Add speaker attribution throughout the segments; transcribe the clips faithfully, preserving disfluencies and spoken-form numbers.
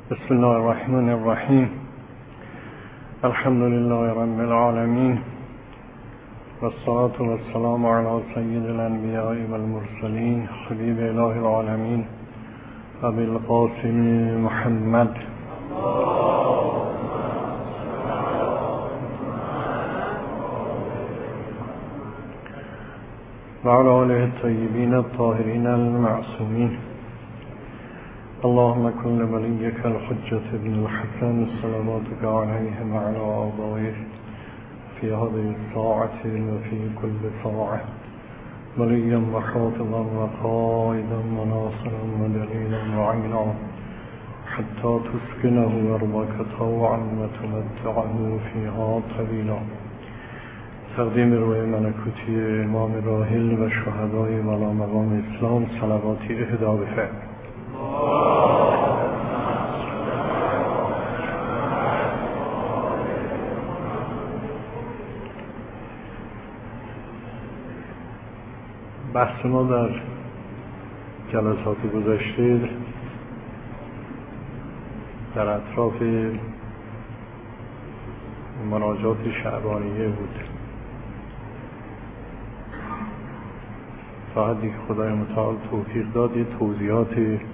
Speaker 1: بسم الله الرحمن الرحیم. الحمد لله رب العالمین والصلاة والسلام علی سید الانبیاء والمرسلین حبیب اله العالمین ابی القاسم محمد و علی آله الطیبین الطاهرین المعصومین. اللهم كن لوليك الحجة ابن الحسن صلواتك عليه وعلى آبائه في هذه الساعة وفي كل ساعة وليا وحافظا وقائدا وناصرا ودليلا وعينا حتى تسكنه أرضك طوعا وتمتعه فيها طويلا. تقدیم روی ملکوتی امام راحل و شهدای والا مقام اسلام صلواتی اهدا بفرمایید. بحث ما در جلسات گذشته در اطراف مناجات شعبانیه بود تا حدی که خدای متعال توفیق داد یه توضیحات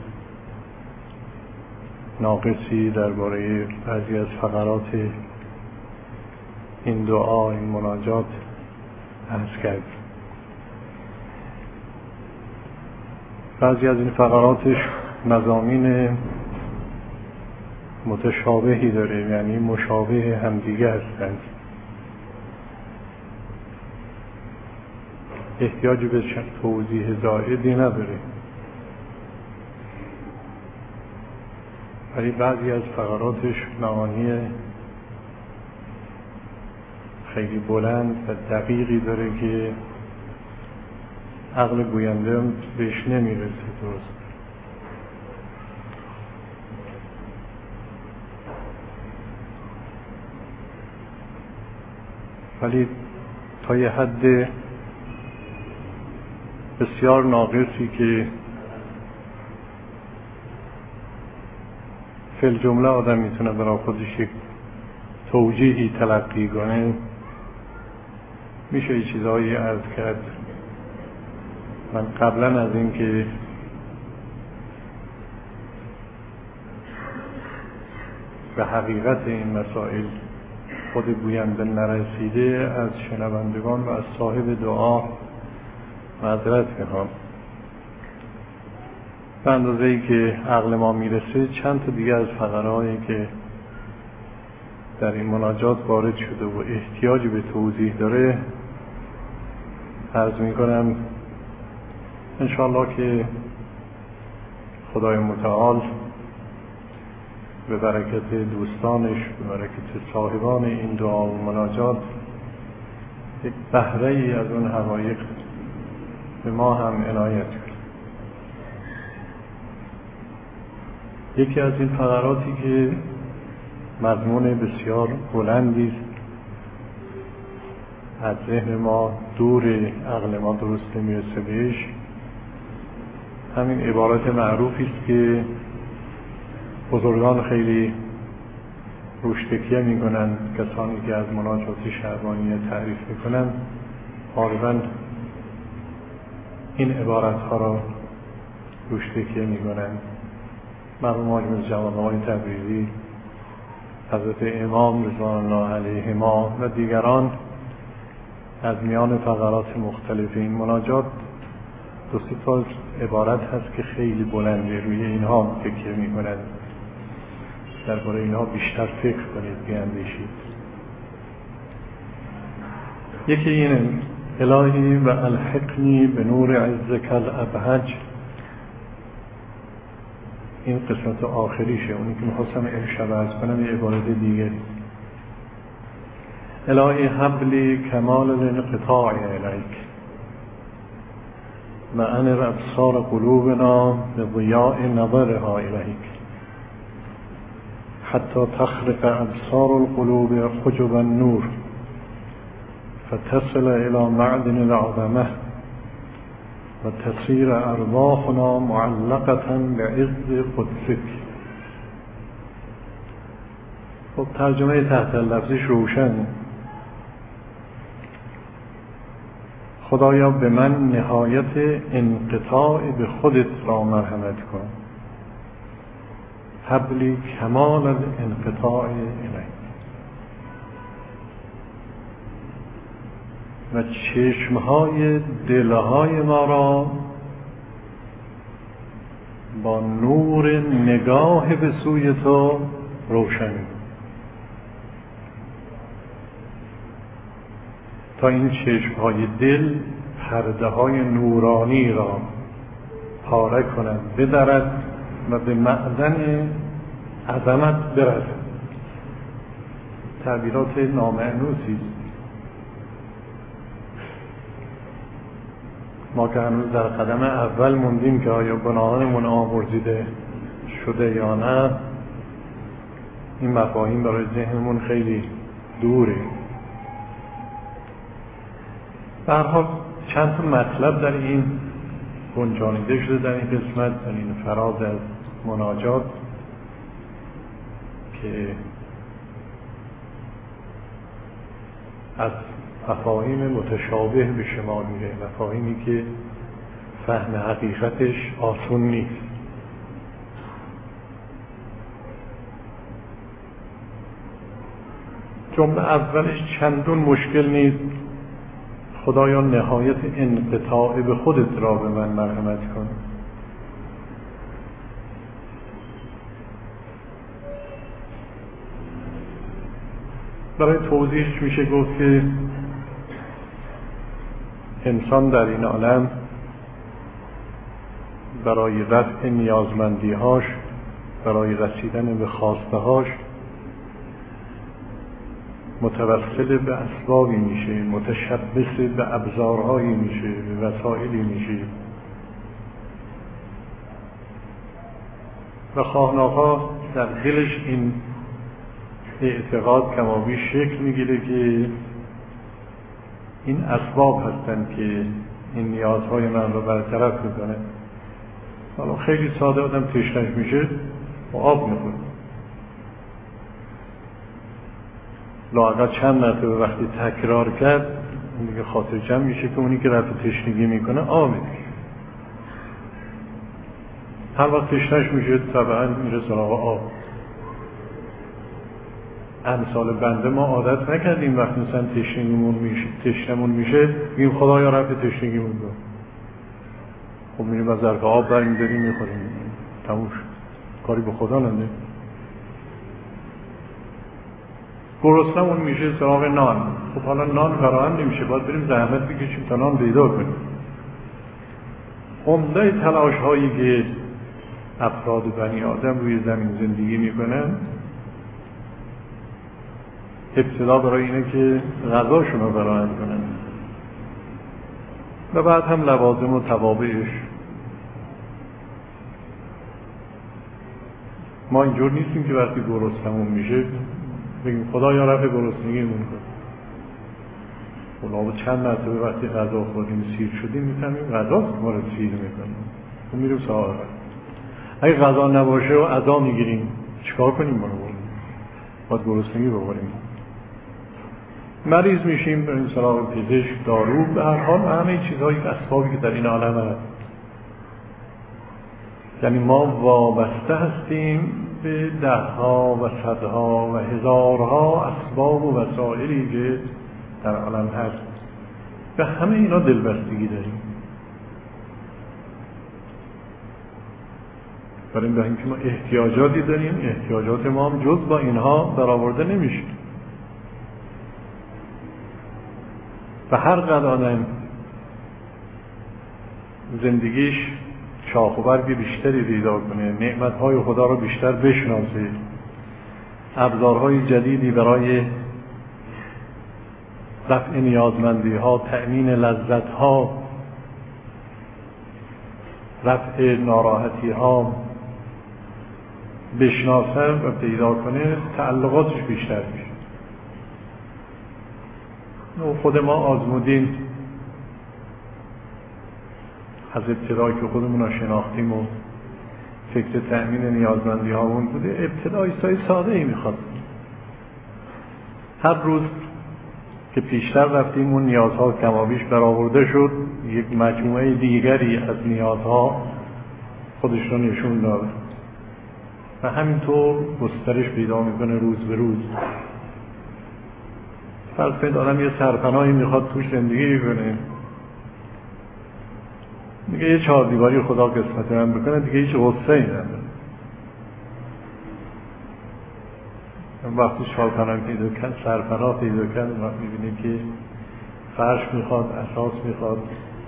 Speaker 1: ناقصی درباره بعضی از فقرات این دعا، این مناجات عرض کرد. بعضی از این فقراتش مضامین متشابهی داره، یعنی مشابه همدیگه هستند، احتیاج به توضیح زائدی نداره. ولی بعضی از فقراتش معانی خیلی بلند و دقیقی داره که عقل گوینده بهش نمیرسه درست. ولی تا یه حد بسیار ناقصی که فی الجمله آدم میتونه برای خودش یک توجیهی تلقی کنه، میشه یه چیزهایی عرض کرد. من قبلا از این که به حقیقت این مسائل خود گوینده نرسیده، از شنوندگان و از صاحب دعا معذرت میخوام. به اندازه‌ای که عقل ما میرسه چند تا دیگه از فقرهایی که در این مناجات وارد شده و احتیاج به توضیح داره عرض میکنم، انشاءالله که خدای متعال به برکت دوستانش، به برکت صاحبان این دعا و مناجات یک بهره ای از اون حقایق به ما هم عنایت کنه. یکی از این فقراتی که مضمون بسیار بلندی است، از ذهن ما دور، عقل ما درست نمیرسه بهش، همین عبارت معروفی است که بزرگان خیلی روش تکیه میکنن، کسانی که از مناجات شعبانیه تعریف میکنن غالبا این عبارت ها را روش تکیه میکنن. مرحوم حاج جوان‌آقای تبریزی، حضرت امام رضوان الله علیهما و دیگران از میان فقرات مختلف این مناجات دو سه تا عبارت هست که خیلی بلنده، روی اینها تکیه میکنند. درباره اینها بیشتر فکر کنید، بیاندیشید. یکی اینه: الهی و الحقنی به نور عزک الابهج. این قسمت آخریشه، اونی که میخواستم امشب عرض کنم یه عبارت دیگه. الهی حبلی کمال الانقطاع الیک و انر ابصار قلوبنا به ضیاء نظرها الیک حتی تخرق ابصار القلوب حجب النور فتصل الى معدن العظمه و تصیر ارواحنا معلقة بعز قدسک خب ترجمه تحت لفظش روشنه. خدایا به من نهایت انقطاع به خودت را مرحمت کن، حبلی کمال الانقطاع الیک. و چشمهای دلهای ما را با نور نگاه به سوی تو روشن کن، تا این چشمهای دل پرده های نورانی را پاره کند، بدرد و به معدن عظمت برسد. تعبیرات نامعنوسی است. ما که هنوز در قدم اول موندیم که آیا گناهانمون آمرزیده شده یا نه، این مفاهیم برای ذهنمون خیلی دوره. به هر حال چند تا مطلب در این گنجانیده شده در این قسمت، در این فراز از مناجات که از مفاهیم متشابه به شمار میره، مفاهیمی که فهم حقیقتش آسون نیست. جمله اولش چندون مشکل نیست. خدایا نهایت انقطاع به خودت را به من مرحمت کن. برای توضیحش میشه گفت که انسان در این عالم برای رفع نیازمندیهاش، برای رسیدن به خواستهاش متوسل به اسبابی میشه، متشبث به ابزارهایی میشه، به وسایلی میشه و خواه در دلش این اعتقاد کمابیش شکل میگیره که این اسباب هستن که این نیازهای من رو برطرف میکنه. حالا خیلی ساده آدم تشنش میشه و آب میخوره، لااقل چند مرتبه وقتی تکرار کرد دیگه خاطر جمع میشه که اونی که رفع تشنگی میکنه آب میشه. هر وقت تشنش میشه طبعا میره سراغ آب. امثال بنده ما عادت نکردیم وقتی مثلا تشنگیمون میشه تشنمون میشه بگیم خدایا رفع تشنگیمون کن. خب میریم از ظرف آب برمی‌داریم میخوریم، تموم شد، کاری به خدا نده. گرسنمون میشه سراغ نان. خب حالا نان فراهم نمیشه، باید بریم زحمت بکشیم تا نان پیدا کنیم. عمده تلاش هایی که افراد بنی آدم روی زمین زندگی میکنن ابتدا برای اینه که غذاشون رو فراهم کنن و بعد هم لوازم و توابعش. ما اینجور نیستیم که وقتی گرسنمون میشه بگیم خدایا رفع گرسنگیمون کن. خب چند مرتبه وقتی غذا خوردیم سیر شدیم میفهمیم غذاست ما رو سیر میکنیم، خب میریم سراغ. اگه غذا نباشه و عزا میگیریم چیکار کنیم؟ ما رو باید گرسنگی بخوریم. مریض میشیم بریم سراغ پزشک، دارو، به هر حال همه چیزهایی اسبابی که در این عالم هست. یعنی ما وابسته هستیم به دهها و صدها و هزارها اسباب و وسایلی که در عالم هست. به همه اینا دلبستگی داریم. برای به اینکه ما احتیاجاتی داریم، احتیاجات ما هم جز با اینها برآورده نمیشه. و هر قدر آدم زندگیش شاخ و برگ بیشتری پیدا کنه، نعمتهای خدا رو بیشتر بشناسه، ابزارهای جدیدی برای رفع نیازمندی ها، تأمین لذت ها، رفع ناراحتی ها بشناسه و پیدا کنه، تعلقاتش بیشتر میشه. خود ما آزمودیم از ابتدایی که خودمون رو شناختیم و فکر تأمین نیازمندی هامون بوده، ابتدایی سای ساده ای میخواد. هر روز که پیشتر رفتیم اون نیازها کمابیش برآورده شد، یک مجموعه دیگری از نیازها خودش رو نشون داد و همینطور گسترش پیدا میکنه روز به روز. فرض کنید آدم یه سرپناهی میخواد توش زندگی کنه، میگه یه چهار دیواری خدا قسمت من بکنه، دیگه هیچ غصه‌ای نداره. وقتی چهارپناه پیدا کن، سرپناه پیدا کن، وقت میبینه که فرش میخواد، اساس میخواد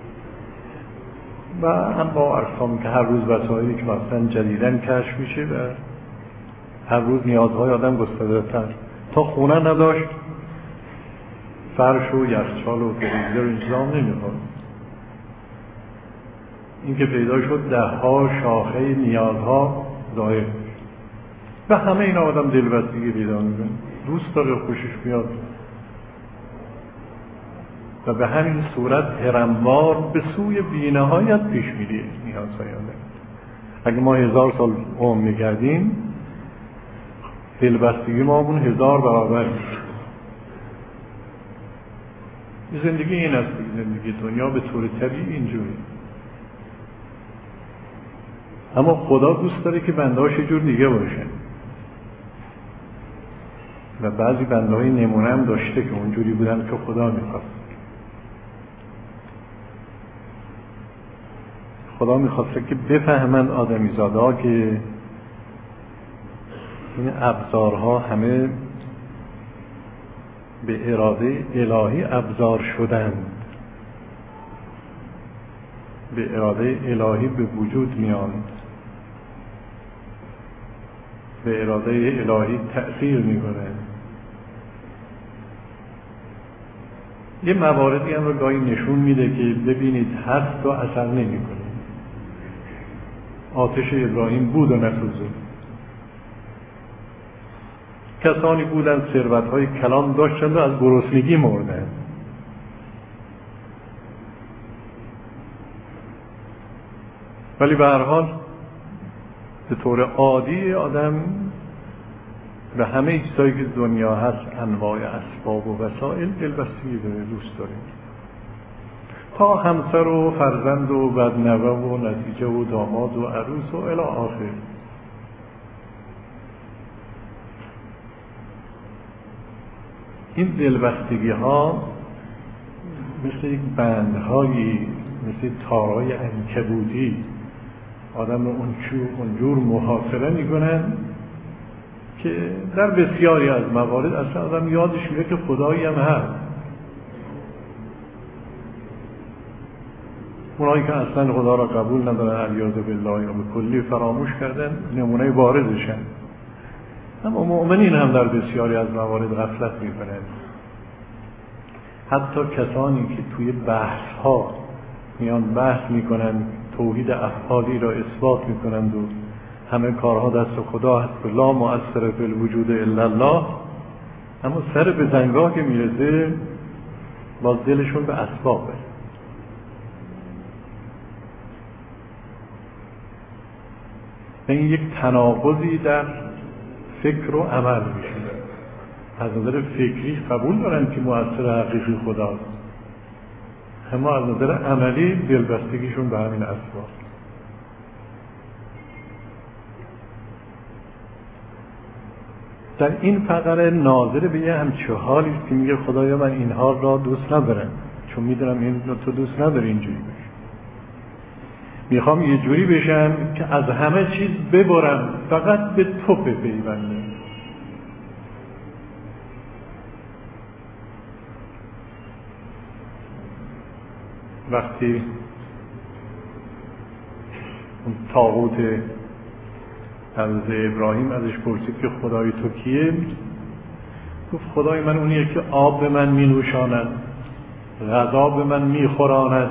Speaker 1: و هم با ارقام که هر روز وسایلی که مثلا جدیدن کشف میشه و هر روز نیازهای آدم گسترده‌تر. تا خونه نداشت فرش و یخچال و فریزر و انتظام نمیخواد. این که پیدا شد ده ها شاخه نیازها ظاهر و همه این آدم دلبستگی پیدا میکنه، دوست داره، خوشش میاد و به همین صورت هرموار به سوی بی‌نهایت پیش میره نیازهای آدم. اگه ما هزار سال عمر میکردیم دلبستگی ما اون هزار برابر میشه. زندگی این است، زندگی دنیا به طور طبیعی اینجوری. اما خدا دوست داره که بنده‌هاش یه جور دیگه باشه و بعضی بنده‌های نمونه هم داشته که اونجوری بودن که خدا میخواست. خدا میخواسته که بفهمن آدمی زادها که این ابزارها همه به اراده الهی ابزار شدند، به اراده الهی به وجود میاند، به اراده الهی تأثیر میکنه. یه مواردی هم رو گاهی نشون میده که ببینید هست و اثر نمیکنه. آتش ابراهیم بود و نسوزید. کسانی بودن ثروت‌های کلان داشتند و از گرسنگی مردند. ولی به هر حال به طور عادی آدم به همه چیزایی که دنیا هست، انواع اسباب و وسایل، دلبستگی داره، دوست داره، تا همسر و فرزند و بدنوه و نتیجه و داماد و عروس و الی آخر. این دلبستگی ها مثل یک بندهایی، مثل تارای عنکبوتی آدم رو اونجور محاصره میکنن که در بسیاری از موارد اصلا آدم یادش میره که خدایی هم هست. اونایی که اصلا خدا را قبول ندارن، علیاذ بالله، یا به کلی فراموش کردن، نمونه بارزشن. اما مؤمنین هم در بسیاری از موارد غفلت میکنن. حتی کسانی که توی بحث ها میان بحث میکنن، توحید افعالی را اثبات میکنند و همه کارها دست خدا هست و لا مؤثر فی الوجود الا الله، اما سر به زنگاه که میرسه باز دلشون به اسبابه. این یک تناقضی در فکر و عمل میشه. از نظر فکری قبول دارن که مؤثر حقیقی خداست، اما از نظر عملی دلبستگیشون به همین اسباب. در این فقره ناظر به یه همچه حالی است که میگه خدایا من اینها را دوست ندارم، چون میدونم این تو دوست نداری اینجوری بشه. میخوام یه جوری بشم که از همه چیز ببرم، فقط به تو بپیوندم. وقتی اون طاغوت حضرت ابراهیم ازش پرسید که خدای تو کیه، گفت خدای من اونیه که آب به من می نوشاند، غذا به من می خوراند،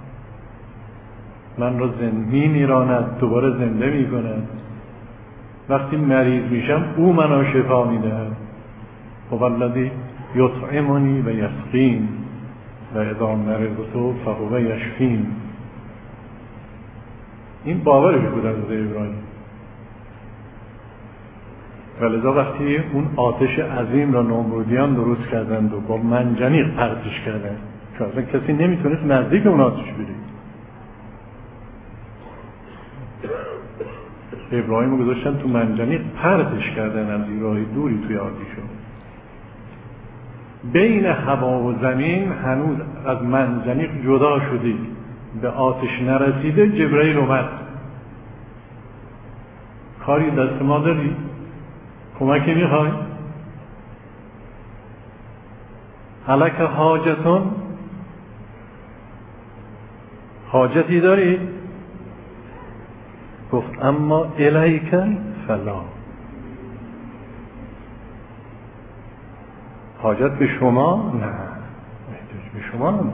Speaker 1: من را زنده می نیراند، دوباره زنده می کند، وقتی مریض میشم او منو شفا می دهد. هو الذی یطعمنی و یسقین و اذا مرضت فهو یشفین. این باورش بود از ابراهیم. ولذا وقتی اون آتش عظیم را نمرودیان درست کردند و با منجنیق پرتش کردند که اصلا کسی نمیتونست نزدیک اون آتش بره، ابراهیم رو گذاشتن تو منجنیق پرتش کردن از این راه دوری توی آتیشو. بین هوا و زمین هنوز از منجنیق جدا شدی، به آتش نرسیده جبرئیل اومد. کاری دست ما داری؟ کمکی میخوای؟ هلک حاجتون، حاجتی داری؟ گفت اما الیک فلا، حاجت به شما نه، احتیاج به شما نه.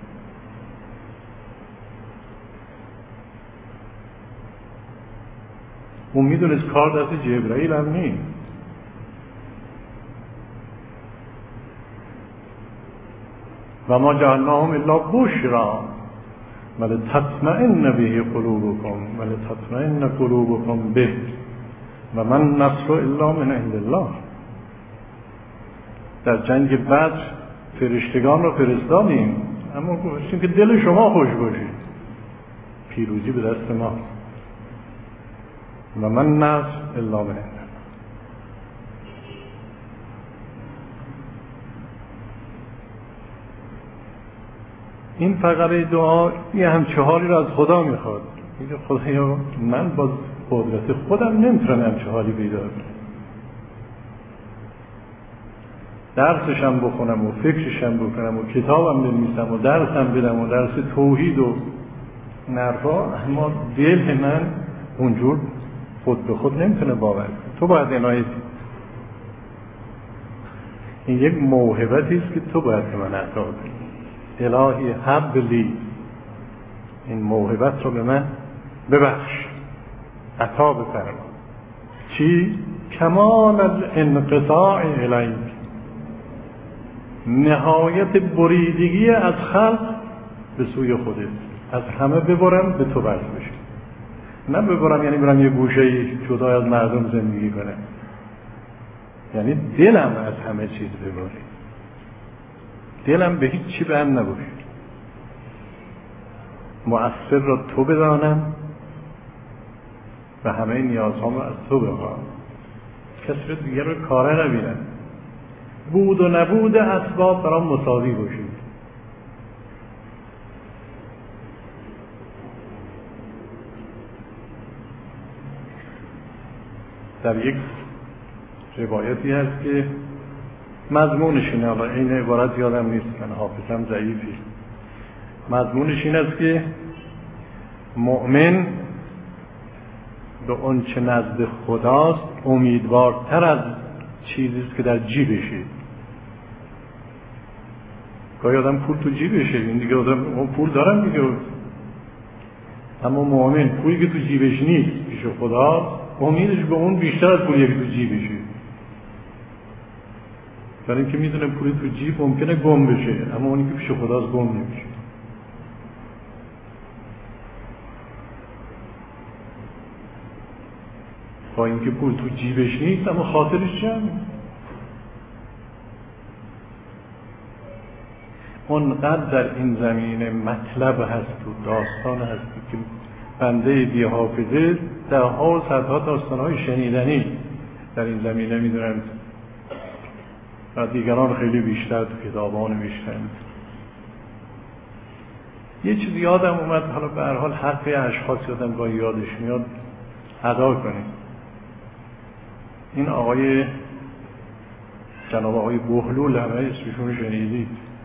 Speaker 1: اون میدونست کار دست جبرئیل هم نیست. و ما جعلناهم الا بشرا ولتطمئن به قلوبکم ولتطمئن قلوبکم به و من نصر الا من عند الله. در جنگ بدر فرشتگان رو فرستادیم، اما گفتیم که دل شما خوش باشه، پیروزی به دست ما. و من نصر الا من عند الله. این فقره دعا یه همچه حالی رو از خدا میخواد. میگه خدایا من با قدرت خودم نمیتونم همچه حالی پیدا کنم، درسشم بخونم و فکرشم بکنم و کتابم بنویسم و درسم بدم و درس توحید و نرفا، اما دل من اونجور خود به خود نمیتونه باور کنه. تو باید عنایتی، این یک موهبتی است که تو باید به من عطا کنی. الهی هب لی، این موهبت رو به من ببخش، عطا بفرما. چی؟ کمال الانقطاع الیک، نهایت بریدگی از خلق به سوی خودت، از همه ببرم به تو وصل بشه. نه ببرم یعنی برم یه گوشه جدا از مردم زندگی کنم، یعنی دلم از همه چیز ببری، دلم به هیچ چی بند نباشه، مؤثر را تو بدانم و همه نیازهام را از تو بخواهم، کسی رو دیگر رو کاره نبینم، بود و نبود اسباب برام مساوی باشید. در یک روایتی هست که مضمونش اینه، حالا این عبارت یادم نیست، من حافظم ضعیفی، مضمونش این است که مؤمن به اون چه نزد خداست امیدوارتر از چیزیست که در جیبشه. گاهی آدم پول تو جیبشه، این دیگه آدم پول دارم دیگه، اما مؤمن پولی که تو جیبش نیست پیش خدا، امیدش به اون بیشتر از پولی که تو جیبشه، برای اینکه میدونه پولی تو جیب ممکنه گم بشه، اما اونی که پیش خداست گم نمیشه. با اینکه پول تو جیبش نیست اما خاطرش جمعه. اونقدر در این زمینه مطلب هست و داستان هست که بنده بی حافظه ده ها و صدها داستان های شنیدنی در این زمینه میدونند و دیگران خیلی بیشتر تو کتابان بیشتر. یه چیز یادم اومد، حالا به هر حال حق اشخاص یادم گاهی یادش میاد ادا کنیم. این آقای جناب آقای بهلول همه اسمشون شنیدید،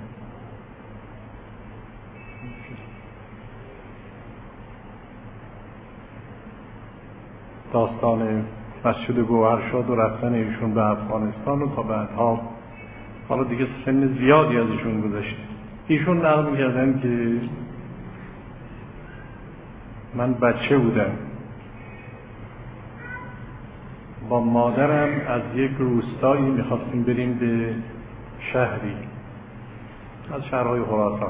Speaker 1: داستان مسجد گوهرشاد و رفتن ایشون به افغانستان و تا بعدها حالا دیگه سن زیادی از ایشون گذشته. ایشون نقل می‌کردن که من بچه بودم، با مادرم از یک روستایی میخواستیم بریم به شهری از شهرهای خراسان.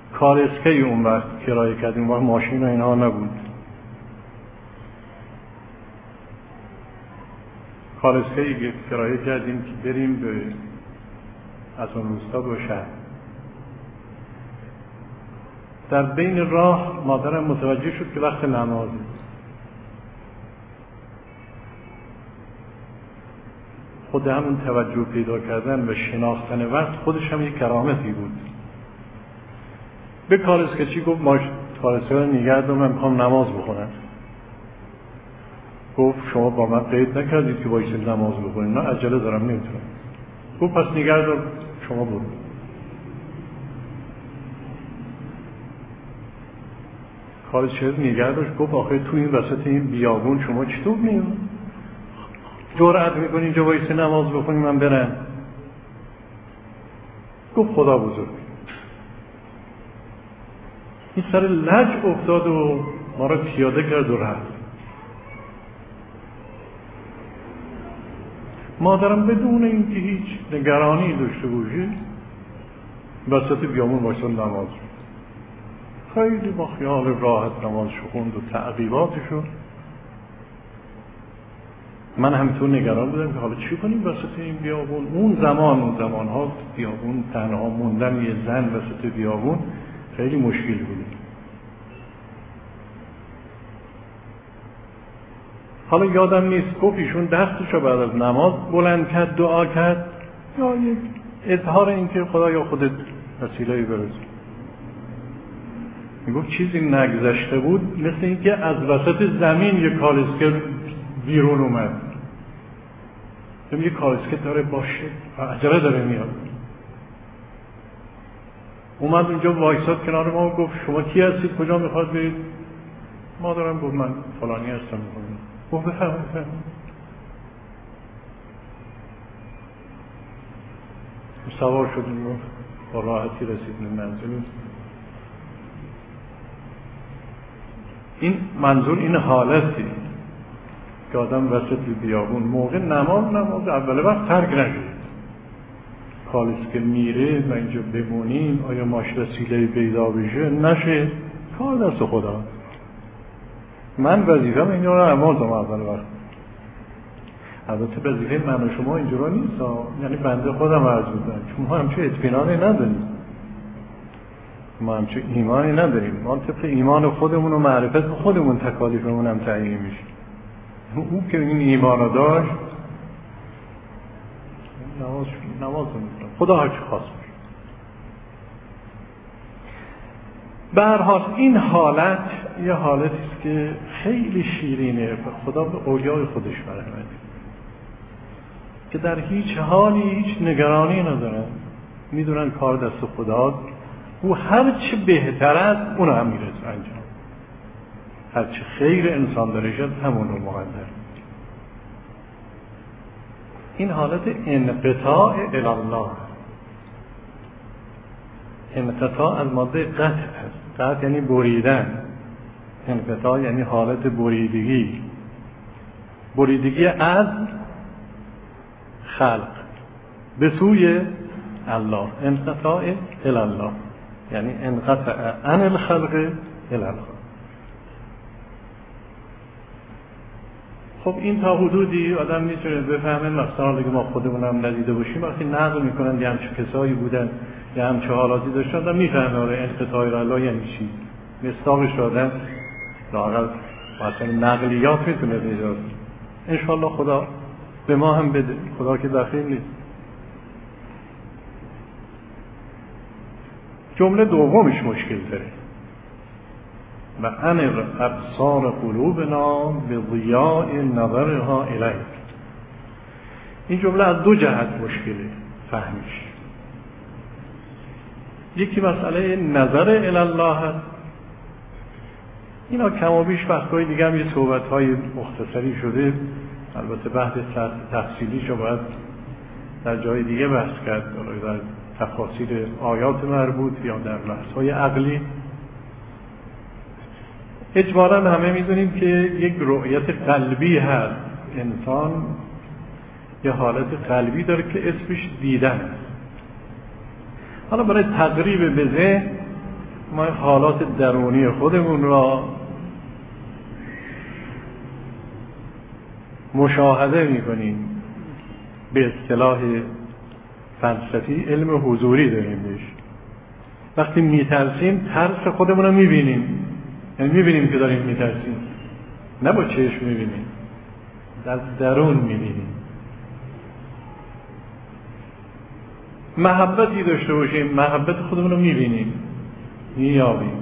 Speaker 1: کارسکی اون وقت کرایه کردیم، وقت ماشین و اینها نبود. کالسکه‌ای کرایه کردیم که بریم به از اون روستا به شهر. در بین راه مادرم متوجه شد که وقت نمازه. خود همون توجه پیدا کردن و شناختن وقت خودش هم یک کرامتی بود. به کالسکه چی گفت؟ ما کالسکه رو نگه دار، من میخوام نماز بخونم. گفت شما با من قید نکردید که بایستید نماز بخونید. نه عجله دارم نمیتونم. گفت پس نگه دار، شما برو. کالسکه نگه داشت. گفت آخه تو این وسط این بیابون شما چطور میاد؟ جرأت میکنی اینجا وایسی نماز بخونی من برم؟ گفت خدا بزرگ. این سر لج افتاد و ما را پیاده کرد و رفت. مادرم بدون اینکه هیچ نگرانی داشته باشه وسط بیامون وایساد نماز. خیلی با خیال راحت نماز خوند و تعقیباتشو. من همینطور نگران بودم که حالا چی کنیم وسط این بیابون. اون زمان اون زمان ها بیابون تنها موندن یه زن وسط بیابون خیلی مشکل بود. حالا یادم نیست گفت ایشون دستشو بعد از نماز بلند کرد دعا کرد یا یک اظهار این که خدایا خودت وسیله‌ای برس. میگفت چیزی نگذشته بود مثل اینکه از وسط زمین یک کالسکه بیرون اومد. میگه یک کالسکه داره باشه عجله داره میاد. اومد اینجا وایساد کنار ما و گفت شما کی هستید؟ کجا میخواد برید؟ ما دارم گفت من فلانی هستم. گفت بفرمایید بفرمایید. سوار شدیم و با راحتی رسیدیم منزل. این منظور این حالتی که آدم وسط بیابون موقع نماز نماز اول وقت ترک نشد. کالسکه میره و اینجا بمونیم آیا ماش وسیله پیدا بشه نشه کار دست خدا. من وظیفه‌م اینجا رو نمازم اول وقت. البته وظیفه من و شما اینجورا نیست، یعنی بنده خودم عرض می‌کنم چون ما همچه اطمینانی نداریم، ما همچه ایمانی نداریم. ما طبق ایمان خودمون و معرفت خودمون تکالیفمون هم تعیین میشه. او که این ایمان رو داشت نماز نماز می‌کنه خدا هر چی خواست میشه. به هر حال این حالت یه حالتی است که خیلی شیرینه و خدا به اولیای خودش مرحمت که در هیچ حالی هیچ نگرانی ندارن، میدونن کار دست خداست. او هر چه بهتر است اون هم میرسه انجام. هر چه خیر انسان داره شد همون رو مقدر. این حالت انقطاع الالله. انقطاع از ماده قطع است. قطع یعنی بریدن. انقطاع یعنی حالت بریدگی. بریدگی از خلق به سوی الله. انقطاع الالله یعنی انقطع عن الخلق الالله. خب این تا حدودی آدم میتونه بفهمه، مثلا اگه ما خودمونم ندیده باشیم وقتی نقل میکنن یه همچه کسایی بودن یه همچه حالاتی داشتن آدم میفهمه آره انقطاع الله یعنی چی. مصداقش آدم لااقل مثلا نقلیات میتونه بیاد. انشالله خدا به ما هم بده، خدا که دخیل نیست. جمله دومش مشکل داره. و انر ابصار قلوبنا به ضیاء نظرها الیک. این جمله از دو جهت مشکله فهمش. یکی مسئله نظر الله هست. اینا کم و بیش وقتهای دیگه هم یه صحبت‌های مختصری شده. البته بحث تفصیلیشو باید در جای دیگه بحث کرد، در تفاصیل آیات مربوط یا در بحث‌های عقلی. اجمالاً همه میدونیم که یک رؤیت قلبی هست. انسان یه حالت قلبی داره که اسمش دیدن است. حالا برای تقریب به ذهن ما حالات درونی خودمون را مشاهده میکنیم. به اصطلاح فلسفی علم حضوری داریم بهش. وقتی میترسیم ترس خودمون رو میبینیم، یعنی میبینیم که داریم میترسیم، نه با چشم میبینیم، در درون میبینیم. محبتی داشته باشیم، محبت خودمون رو میبینیم، مییابیم.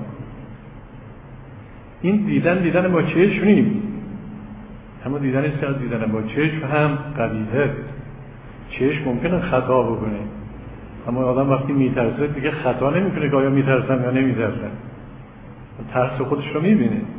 Speaker 1: این دیدن دیدن با چشم نیست، اما دیدن است که دیدن با چشم هم قوی‌تر. چشم ممکنه خطا بکنه، اما آدم وقتی میترسه دیگه خطا نمیکنه که آیا میترسم یا نمیترسم، ترس خودش رو میبینه.